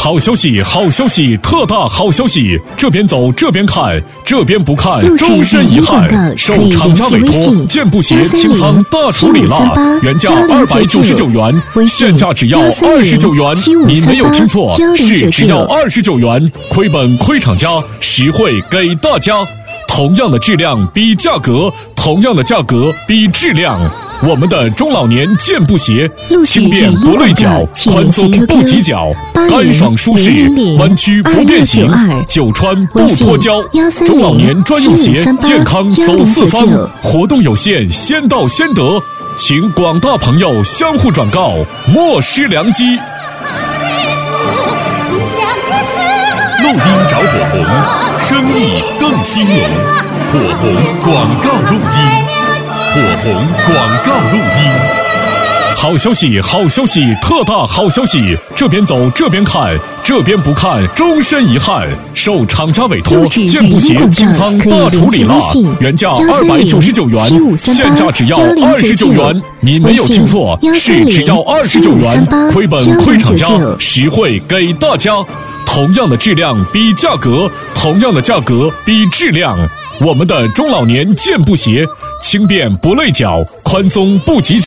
好消息，好消息，特大好消息！这边走这边看，这边不看终身遗憾。受厂家委托，健步鞋清仓大处理啦，原价299元，现价只要29元。你没有听错，是只要29元，亏本亏厂家，实惠给大家。同样的质量比价格，同样的价格比质量。我们的中老年健步鞋，轻便不累脚，宽松不挤脚，干爽舒适，弯曲不变形，久穿不脱胶。中老年专用鞋，健康走四方。活动有限，先到先得，请广大朋友相互转告，莫失良机。 录音找火红，生意更兴隆。火红广告录音。火红广告录音。 好消息，好消息，特大好消息！这边走这边看，这边不看终身遗憾。受厂家委托，健步鞋清仓大处理啦，原价299元，现价只要29元。你没有听错，是只要29元，亏本亏厂家，实惠给大家。同样的质量比价格，同样的价格比质量。我们的中老年健步鞋，轻便不累脚，宽松不挤脚。